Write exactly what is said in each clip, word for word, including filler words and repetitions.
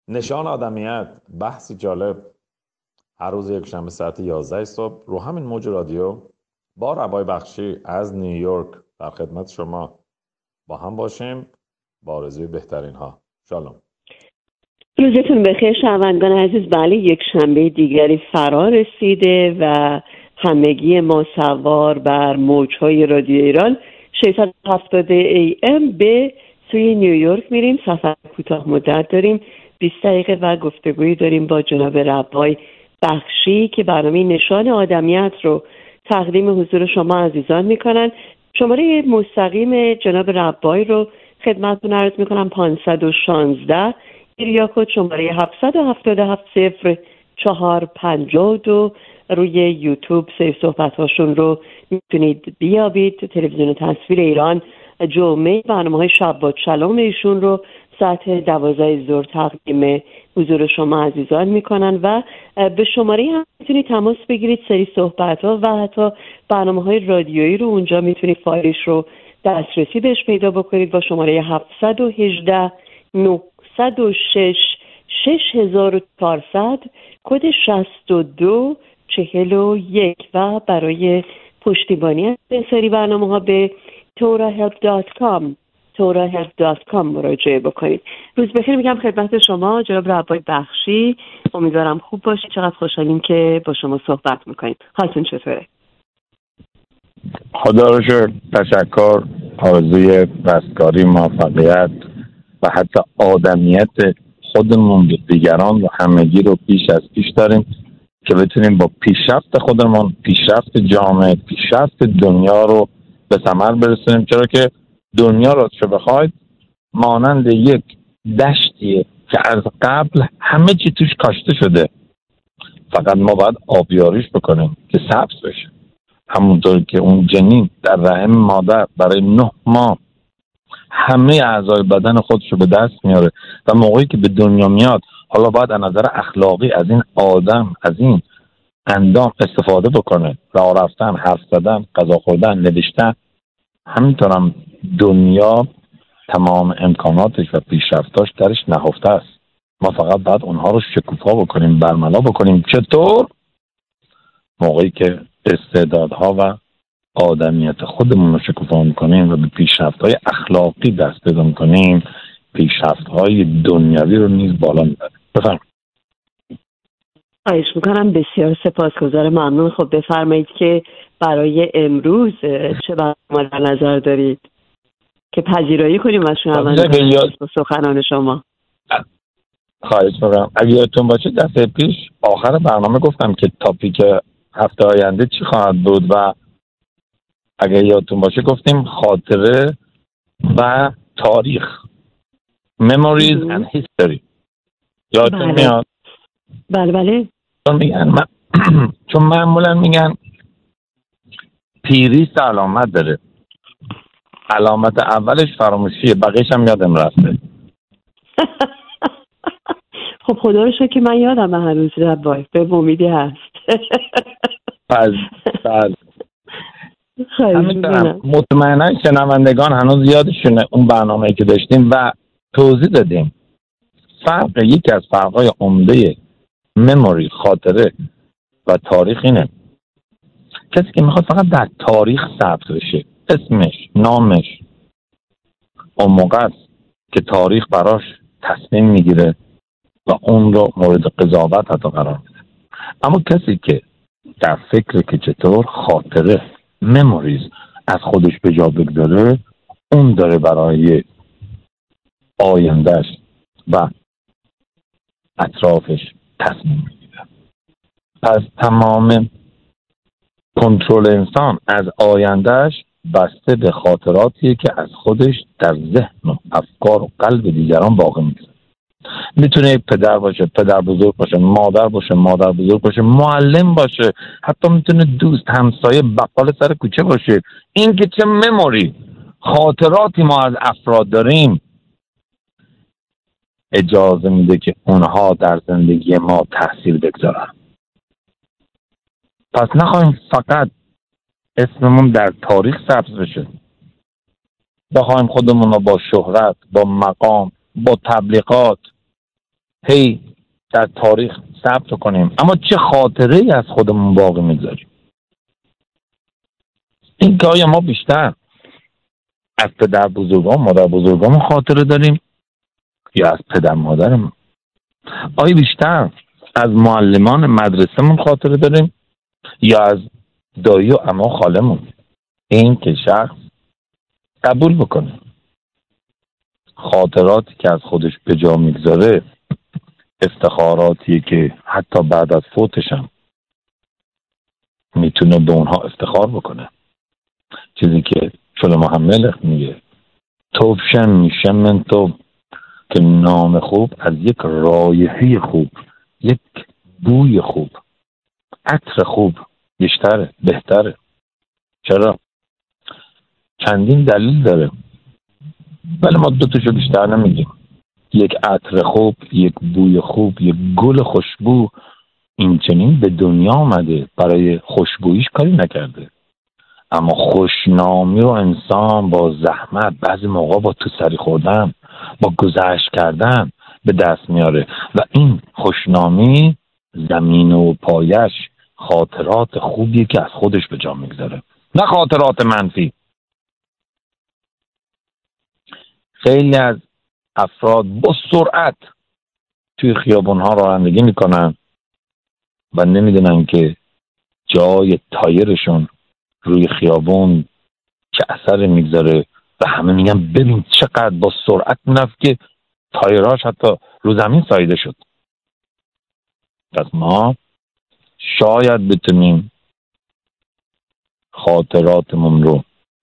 نشان آدمیت، بحثی جالب هر روز یک شنبه ساعت یازده صبح رو همین موج رادیو با ربای بخشی از نیویورک در خدمت شما با هم باشیم با آرزوی بهترین ها. شالوم. روزتون بخیر شنوندگان عزیز. بله، یک شنبه دیگری فرا رسیده و همگی ما سوار بر موجهای رادیو ایران ششصد و هفتاد ای ام به سوی نیویورک میریم. سفر کوتاه مدت داریم، بیست دقیقه و گفتگویی داریم با جناب ربای بخشی که برنامه نشان آدمیت رو تقدیم حضور شما عزیزان میکنن. شماره مستقیم جناب ربای رو خدمتتون عرض میکنم: پانصد و شانزده ایریا کد شماره هفتصد و هفتاد و هفت صفر چهار پنجاه و دو. روی یوتیوب سیو صحبت هاشون رو میتونید بیابید. تلویزیون تصویر ایران جمعه برنامه های شب با شلوم ایشون رو ساعت دوازده ظهر تقدیم حضور شما عزیزان میکنن و به شماره هم میتونید تماس بگیرید. سری صحبت ها و حتی برنامه های رادیویی رو اونجا میتونید فایلش رو دسترسی بهش پیدا بکنید با شماره هفتصد و هجده نهصد و شش شش هزار و چهارصد کد شصت و دو چهل و یک و برای پشتیبانی از سری برنامه ها به تورا هلپ دات کام تورا هلپ دات کام مراجعه بکنید. روز بخیر میگم خدمت شما جناب ربای بخشی. امیدوارم خوب باشید. چقدر خوشحالیم که با شما صحبت میکنیم. حالتون چطوره؟ خدا رو شکر، تشکر. آرزوی رستگاری، موفقیت و حتی آدمیت خودمون به دیگران و همگی رو پیش از پیش داریم که بتونیم با پیشرفت خودمون، پیشرفت جامعه، پیشرفت دنیا رو به ثمر برسونیم. چرا که دنیا رو چه بخواید مانند یک دشتیه که از قبل همه چی توش کاشته شده، فقط ما باید آبیاریش بکنیم که سبز بشه. همونطور که اون جنین در رحم مادر برای نه ماه همه اعضای بدن خودش رو به دست میاره و موقعی که به دنیا میاد حالا باید از نظر اخلاقی از این آدم، از این اندام استفاده بکنه. راه رفتن، حرف زدن، غذا خوردن، نوشتن. همینطور هم دنیا تمام امکاناتش و پیشرفتاش درش نهفته است. ما فقط باید اونها رو شکوفا بکنیم، برملا بکنیم. چطور؟ موقعی که استعدادها و آدمیت خودمون رو شکوفا میکنیم و به پیشرفت‌های اخلاقی دست پیدا میکنیم، پیشرفت‌های دنیوی رو نیز بالا میبریم. بفرمایید. خواهش میکنم. بسیار سپاسگزارم، ممنون. خب بفرمایید که برای امروز چه برنامه در نظر دارید که پذیرایی کنیم از شنوندگان یاد... سخنان شما؟ خواهش میکنم. اگه یادتون باشه دفعه پیش آخر برنامه گفتم که تاپیک هفته آینده چی خواهد بود و اگه یادتون باشه گفتیم خاطره و تاریخ، memories and history. یادتون بله. میاد؟ بله بله. چون میگن من... چون معمولا میگن پیری علامت داره. علامت اولش فراموشیه، بقیه‌ش هم یادم رفته. خب خدا رو شکر که من یادم هر روز ربای به امیدی هست. پس پس همینطورم مطمئنا شنوندگان هنوز یادشونه اون برنامه‌ای که داشتیم و توضیح دادیم. فرق یکی از فرق‌های عمده مموری، خاطره و تاریخ اینه کسی که میخواد فقط در تاریخ ثبت بشه، اسمش، نامش اون موقع است که تاریخ براش تصمیم میگیره و اون رو مورد قضاوت حتی قرار میده. اما کسی که در فکر که چطور خاطره، مموریز از خودش به جا بگذاره، اون داره برای آیندهش و اطرافش تصمیم میگیره. پس تمام کنترل انسان از آیندهش بسته به خاطراتیه که از خودش در ذهن و افکار و قلب دیگران باقی میگذاره. میتونه یک پدر باشه، پدر بزرگ باشه، مادر باشه، مادر بزرگ باشه، معلم باشه، حتی میتونه دوست، همسایه، بقال سر کوچه باشه. این که چه مموری، خاطراتی ما از افراد داریم اجازه میده که اونها در زندگی ما تاثیر بگذارن. پس نخواهیم فقط اسممون در تاریخ ثبت بشه، بخوایم خودمون رو با شهرت، با مقام، با تبلیغات هی در تاریخ ثبت کنیم، اما چه خاطره ای از خودمون باقی میذاریم؟ این که آیا ما بیشتر از پدر بزرگان مادر بزرگان خاطره داریم یا از پدر مادرمون؟ آیا بیشتر از معلمان مدرسه‌مون خاطره داریم یا از دایی و عمو خالمون؟ این که شخص قبول بکنه خاطراتی که از خودش به جا میگذاره افتخاراتیه که حتی بعد از فوتشم میتونه به اونها افتخار بکنه. چیزی که شلومو ملخ میگه توفشن میشه من تو، که نام خوب از یک رایحه خوب، یک بوی خوب، عطر خوب بیشتره، بهتره. چرا؟ چندین دلیل داره ولی ما دوتاشو بیشتر نمیگیم. یک عطر خوب، یک بوی خوب، یک گل خوشبو این چنین به دنیا آمده، برای خوشبوییش کاری نکرده، اما خوشنامی رو انسان با زحمت، بعضی موقع با تو سری خوردن، با گذشت کردن به دست میاره و این خوشنامی زمین و پایش خاطرات خوبیه که از خودش به جا میگذاره، نه خاطرات منفی. خیلی از افراد با سرعت توی خیابون‌ها رانندگی میکنن و نمیدونن که جای تایرشون روی خیابون چه اثر میگذاره و همه میگن ببین چقدر با سرعت میرفت که تایراش حتی رو زمین ساییده شد. پس ما شاید بتونیم خاطراتمون رو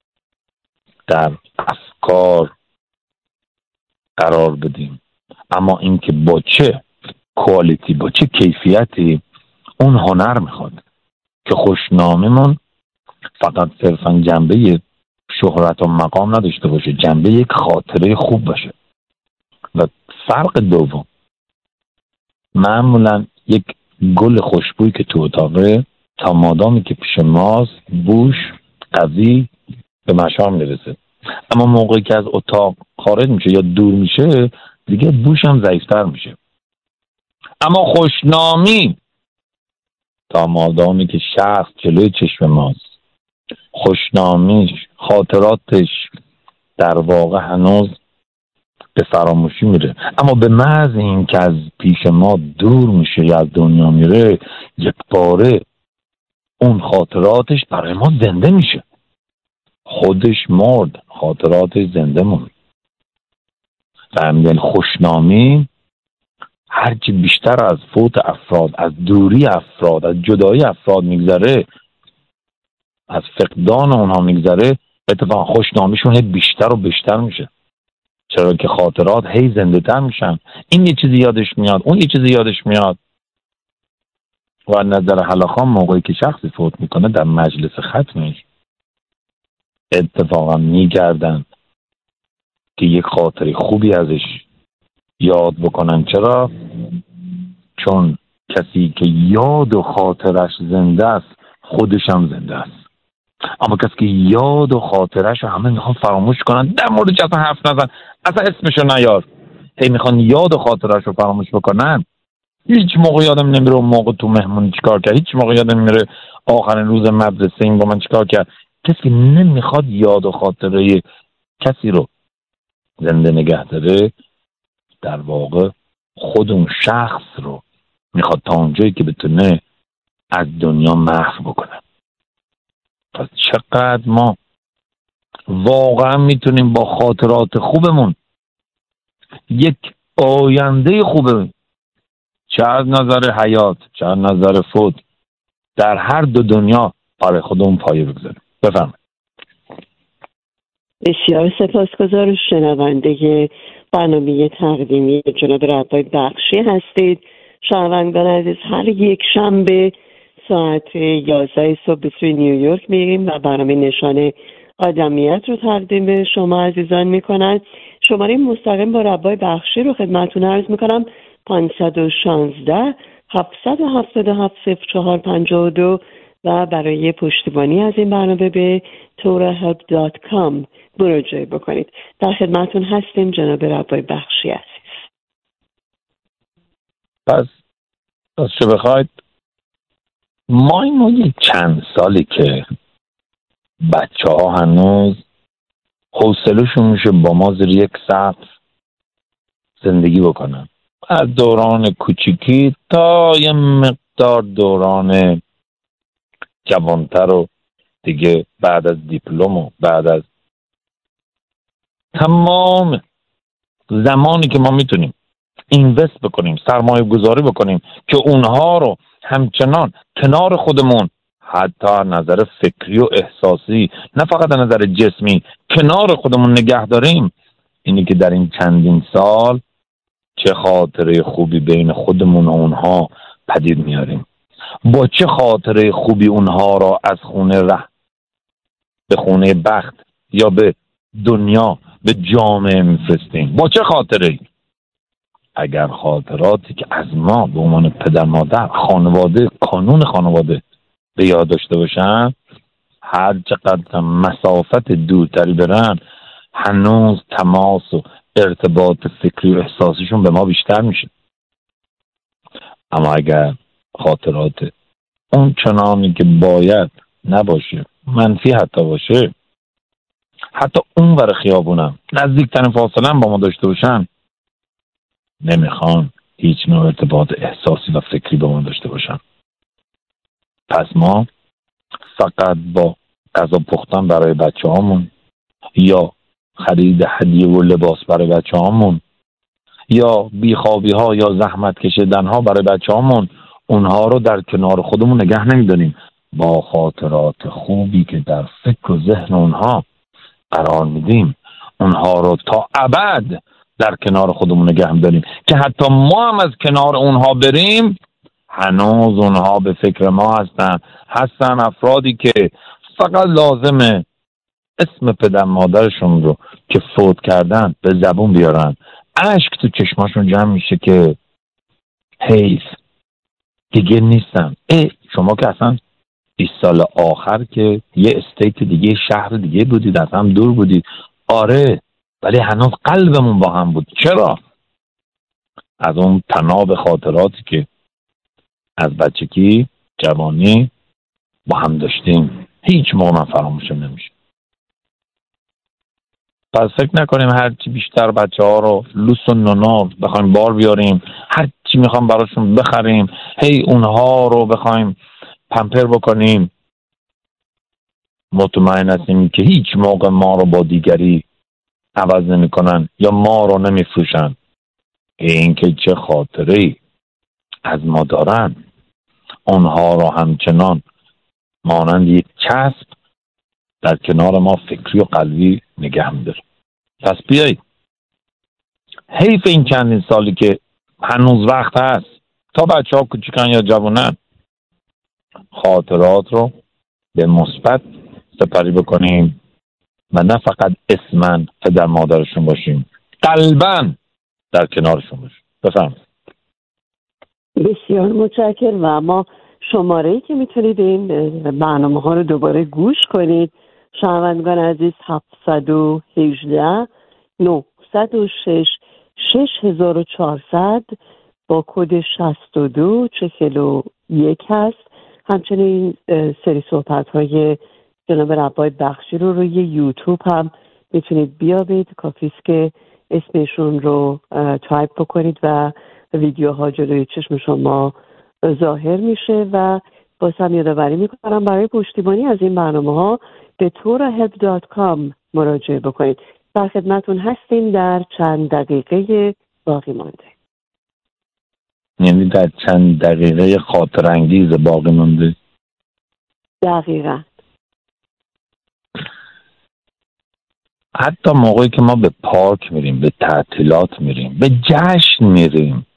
در افکار قرار بدیم، اما اینکه با چه کوالیتی، با چه کیفیتی، اون هنر میخواد که خوشناممون فقط صرفا جنبه شهرت و مقام نداشته باشه، جنبه یک خاطره خوب باشه. و فرق دوم، معمولا یک گل خوشبوی که تو اتاقه تا مادامی که پیش ماست بوش قوی به مشام میرسه، اما موقعی که از اتاق خارج میشه یا دور میشه دیگه بوش هم ضعیفتر میشه. اما خوشنامی تا مادامی که شخص جلوی چشم ماست، خوشنامیش، خاطراتش در واقع هنوز به فراموشی میره، اما به محض این که از پیش ما دور میشه یا از دنیا میره یک باره اون خاطراتش برای ما زنده میشه. خودش مرد، خاطراتش زنده موند. و همین خوشنامی هرچی بیشتر از فوت افراد، از دوری افراد، از جدایی افراد میگذره، از فقدان اونها میگذره، اتفاقا خوشنامیشون بیشتر و بیشتر میشه. چرا که خاطرات هی زنده تر میشن. این یه چیزی یادش میاد، اون یه چیزی یادش میاد. و نظر حلاخان موقعی که شخصی فوت میکنه در مجلس ختمش اتفاقا میگردن که یک خاطره خوبی ازش یاد بکنن. چرا؟ چون کسی که یاد و خاطرش زنده است خودش هم زنده است. اما کسی که یاد و خاطرش رو همه میخوان فراموش کنن، در مورد اصلا حرف نزن، اصلا اسمشو نیار، هی میخوان یاد و خاطرش رو فراموش بکنن. هیچ موقع یادم نمیره اون موقع تو مهمونی چیکار کرد، هیچ موقع یادم نمیره آخرین روز مدرسه این با من چیکار کرد. کسی که نمیخواد یاد و خاطره کسی رو زنده نگه داره در واقع خود اون شخص رو میخواد تا اونجایی که بتونه از دنیا محو بکنه. پس چقدر ما واقعا میتونیم با خاطرات خوبمون یک آینده خوبه، چه از نظر حیات چه از نظر فوت، در هر دو دنیا برای خودمون پایه بگذاریم. بفرمایید. بسیار سپاسگزار. شنونده برنامه تقدیمی جناب ربای بخشی هستید. شنوندگان عزیز، هر یک شنبه ساعت یازده صبح به سوی نیویورک میریم و برنامه نشان آدمیت رو تقدیم به شما عزیزان میکنن. شماره مستقیم با ربای بخشی رو خدمتتون عرض میکنم: پانصد و شانزده هفتصد و هفتاد و هفت صفر چهار پنجاه و دو و برای پشتیبانی از این برنامه به تورا هلپ دات کام مراجعه بکنید. در خدمتتون هستیم جناب ربای بخشی عزیز. پس راستشو بخواید ما اینو یک چند سالی که بچه ها هنوز حوصله‌شون میشه با ما زیر یک سقف زندگی بکنن، از دوران کوچیکی تا یه مقدار دوران جوانتر و دیگه بعد از دیپلم و بعد از تمام زمانی که ما میتونیم اینوست بکنیم، سرمایه گذاری بکنیم که اونها رو همچنان کنار خودمون حتی از نظر فکری و احساسی نه فقط از نظر جسمی کنار خودمون نگه داریم، اینی که در این چندین سال چه خاطره خوبی بین خودمون و اونها پدید میاریم، با چه خاطره خوبی اونها را از خونه ره به خونه بخت یا به دنیا به جامعه میفرستیم، با چه خاطره ای؟ اگر خاطراتی که از ما به عنوان پدر مادر خانواده کانون خانواده به یاد داشته باشن، هر چقدر مسافت دورتری برن هنوز تماس و ارتباط فکری و احساسیشون به ما بیشتر میشه. اما اگر خاطرات اون چنانی که باید نباشه، منفی حتی باشه، حتی اون ور خیابونم نزدیکترین فاصله با ما داشته باشن، نمیخوان هیچ نوع ارتباط احساسی و فکری با ما داشته باشن. پس ما فقط با غذا پختن برای بچه هامون یا خرید هدیه و لباس برای بچه هامون یا بیخوابی ها یا زحمت کشیدن ها برای بچه هامون اونها رو در کنار خودمون نگه نمیداریم، با خاطرات خوبی که در فکر و ذهن اونها قرار میدیم اونها رو تا ابد در کنار خودمون نگه میداریم که حتی ما هم از کنار اونها بریم هنوز اونها به فکر ما هستن هستن افرادی که فقط لازمه اسم پدر مادرشون رو که فوت کردن به زبون بیارن، اشک تو چشماشون جمع میشه که حیف دیگه نیستن. ای شما که اصلا بیست سال آخر که یه استیت دیگه شهر دیگه بودید، از هم دور بودید، آره، ولی هنوز قلبمون با هم بود. چرا؟ از اون تناب خاطراتی که از بچگی جوانی با هم داشتیم هیچ موقع من فراموش نمیشه. پس فکر نکنیم هر چی بیشتر بچه ها رو لوس و نونا بخوایم بار بیاریم، هر چی میخوام براشون بخریم، هی اونها رو بخوایم پمپر بکنیم، مطمئن هستیم که هیچ موقع ما رو با دیگری عوض نمی کنن یا ما رو نمی فروشن. این که چه خاطره‌ای از ما دارن اونها رو همچنان مانند یک چسب در کنار ما فکری و قلبی نگه می‌داره. پس بیایید حیف این چندین سالی که هنوز وقت هست تا بچه ها کوچیکن یا جوانن خاطرات رو به مثبت سپری بکنیم و نه فقط اسمن پدر مادرشون باشیم، قلباً در کنارشون باشیم. بفرمایید. بسیار متشکرم. و ما شماره‌ای که میتونید این برنامه ها رو دوباره گوش کنید شنوندگان عزیز هفت یک هشت نه صفر شش شش هزار و چهارصد با کد شصت و دو چهل و یک هست. همچنین سری صحبت های جناب رباعی بخشی رو روی یوتیوب هم میتونید بیابید، کافیست که اسمشون رو تایپ بکنید و ویدیوها جلوی چشم شما ظاهر میشه. و باز هم یادآوری میکنم برای پشتیبانی از این برنامه ها به تورا هلپ دات کام مراجعه بکنید. در خدمتون هستیم در چند دقیقه باقی مانده. یعنی در چند دقیقه خاطر انگیز باقی مانده؟ دقیقاً. حتی موقعی که ما به پارک میریم، به تعطیلات میریم، به جشن میریم،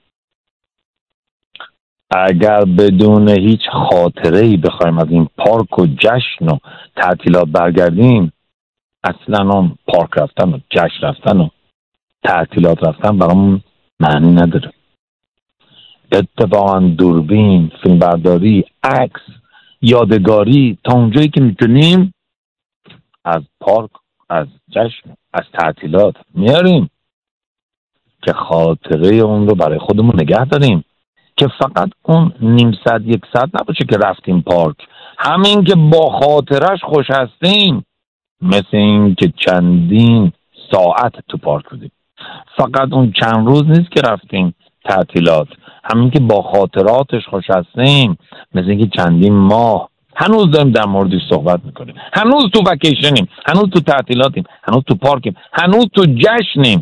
اگر بدون هیچ خاطره‌ای بخوایم از این پارک و جشن و تعطیلات برگردیم، اصلا اون پارک رفتن و جشن رفتن و تعطیلات رفتن برامون معنی نداره. اتفاقا دوربین، فیلمبرداری، عکس، یادگاری تا اونجایی که میتونیم از پارک، از جشن، از تعطیلات میاریم که خاطره اون رو برای خودمون نگه داریم. که فقط اون نیم ساعت یک ساعت نباشه که رفتیم پارک، همین که با خاطرش خوش هستیم، مثل این که چندین ساعت تو پارک بودیم. فقط اون چند روز نیست که رفتیم تعطیلات، همین که با خاطراتش خوش هستیم، مثل این که چندین ماه هنوز داریم در موردش صحبت میکنیم، هنوز تو وکیشنیم، هنوز تو تعطیلاتیم، هنوز تو پارکیم، هنوز تو جشنیم.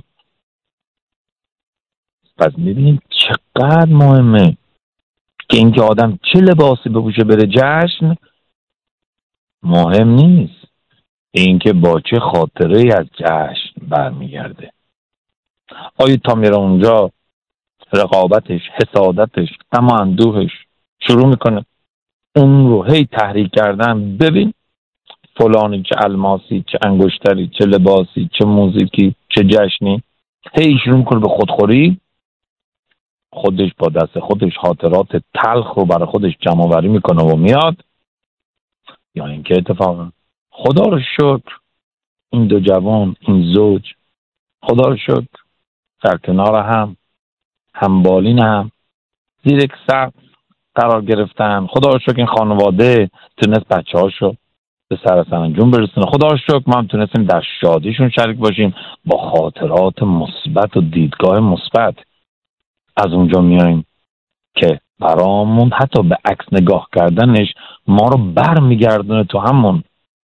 پس میبینیم چقدر مهمه که اینکه آدم چه لباسی بپوشه بره جشن مهم نیست، اینکه با چه خاطره از جشن برمیگرده. آیا تا میره اونجا رقابتش، حسادتش، غم و اندوهش شروع میکنه اون رو هی تحریک کردن، ببین فلانی چه الماسی، چه انگشتری، چه لباسی، چه موزیکی، چه جشنی، هی شروع میکنه به خودخوری، خودش با دست خودش خاطرات تلخ رو برای خودش جمع آوری میکنه و میاد. یا اینکه اتفاقا خدا رو شکر این دو جوان، این زوج، خدا رو شکر در کنار هم همبالین هم زیر یک سقف قرار گرفتن. خدا رو شکر این خانواده تونست بچه هاشو به سر سرانجام برسونه. خدا رو شکر ما هم تونستیم در شادیشون شریک باشیم با خاطرات مثبت و دیدگاه مثبت. از اونجا میایم که برامون حتی به عکس نگاه کردنش ما رو بر میگردونه تو همون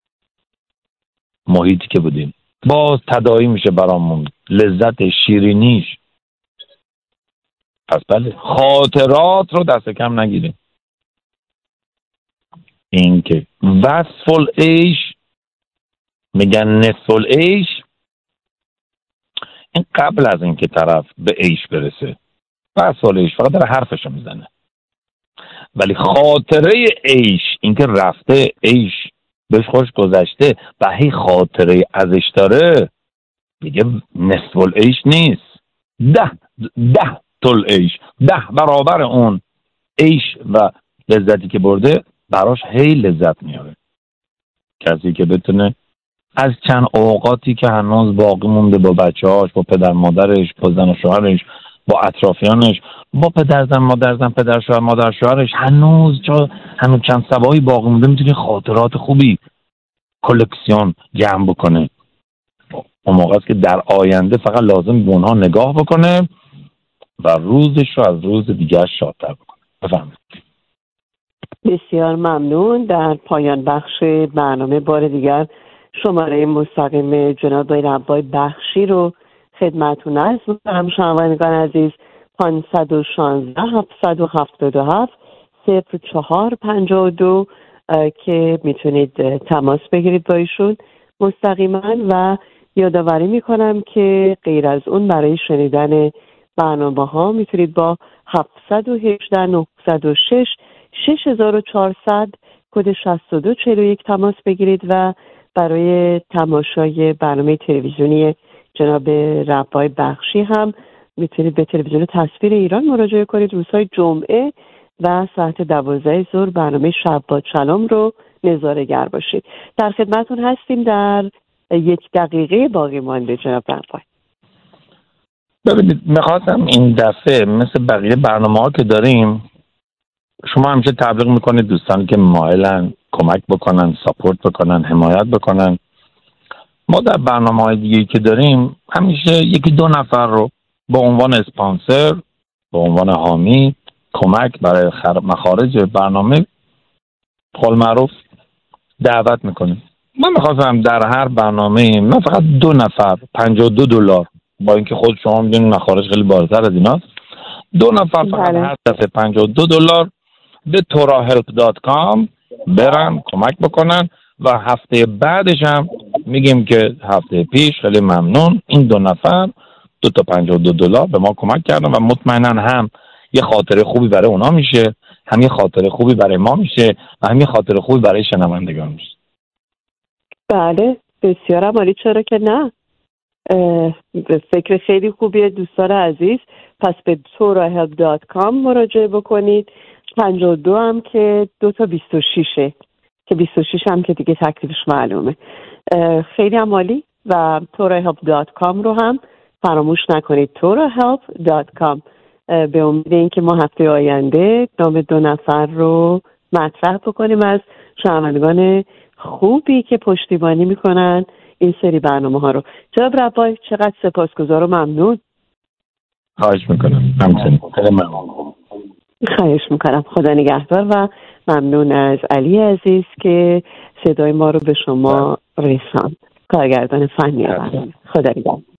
محیطی که بودیم، باز تداعی میشه برامون لذت شیرینیش. پس بله خاطرات رو دست کم نگیریم. این که وصف العیش میگن نصف العیش، این قبل از این که طرف به عیش برسه. وصف العیش فقط در حرفشو میزنه، ولی خاطره عیش، این که رفته عیش بهش خوش گذشته و هی خاطره ازش داره، دیگه نصف العیش نیست، ده ده تل عیش، ده برابر اون عیش و لذتی که برده براش هی لذت میاره. کسی که بتونه از چند اوقاتی که هنوز باقی مونده با بچه‌هاش، با پدر مادرش، با زن و شوهرش، با اطرافیانش، با پدر زن مادر زن پدر شوهر مادر شوهرش، هنوز چا هنوز چند سبایی باقی مونده، میتونه خاطرات خوبی کلکسیون جمع بکنه. اون موقع است که در آینده فقط لازم به اونها نگاه بکنه و روزش رو از روز دیگر شادتر بکنه. بفرمایید. بسیار ممنون. در پایان بخش برنامه بار دیگر شماره مستقیم جناب ربای بخشی رو خدمتتون عرض می‌کنم. شنوندگان عزیز، پانصد و شانزده هفتصد و هفتاد و هفت صفر چهار پنجاه و دو که میتونید تماس بگیرید با ایشون مستقیما. و یادآوری میکنم که غیر از اون برای شنیدن برنامه ها میتونید با هفت یک هشت نه صفر شش شش هزار و چهارصد کد شصت و دو چهل و یک تماس بگیرید و برای تماشای برنامه تلویزیونی جناب ربای بخشی هم میتونید به تلویزیون تصویر ایران مراجعه کنید. روزهای جمعه و ساعت دوازده ظهر برنامه شب با سلام رو نظاره‌گر باشید. در خدمتتون هستیم در یک دقیقه باقی مانده جناب ربای. ببینید میخواستم این دفعه مثل بقیه برنامه ها که داریم، شما همیشه تبلیغ میکنید دوستانی که مایلن کمک بکنن، ساپورت بکنن، حمایت بکنن. ما در برنامه های دیگه که داریم همیشه یکی دو نفر رو با عنوان اسپانسر، با عنوان حامی، کمک برای مخارج برنامه قول معروف دعوت میکنیم. من میخواستم در هر برنامه من فقط دو نفر پنجاه و دو دلار، با اینکه خود شما میدونید مخارج خیلی بالاتر از ایناست، دو نفر فقط بله. هر دفعه پنجاه و دو دلار به تورا هلپ دات کام برن کمک بکنن و هفته بعدش هم میگیم که هفته پیش خیلی ممنون این دو نفر دو تا پنجاه و دو دلار به ما کمک کردن و مطمئنا هم یه خاطره خوبی برای اونا میشه، هم یه خاطره خوبی برای ما میشه و هم یه خاطره خوبی برای شنوندگان میشه. بله بسیار عالی، چرا که نه. فکر خیلی خوبیه دوستان عزیز. پس به تورا هلپ دات کام مراجعه بکنید. پنجاه و دو هم که دو تا بیست و شش که بیست و شش هم که دیگه تکلیفش معلومه. خیلی هم عالی. و تورا هلپ دات کام رو هم فراموش نکنید. تورا هلپ دات کام به امید اینکه ما هفته آینده نام دو نفر رو مطرح بکنیم از شنوندگان خوبی که پشتیبانی میکنن این سری برنامه ها رو. جناب رباعی چقدر سپاسگزار و ممنون. خواهش میکنم. همچنین خیلی ممنون. خواهش میکنم. خدا نگهدار و ممنون از علی عزیز که صدای ما رو به شما رساند. کارگردان فنی برنامه. خدا نگهدار.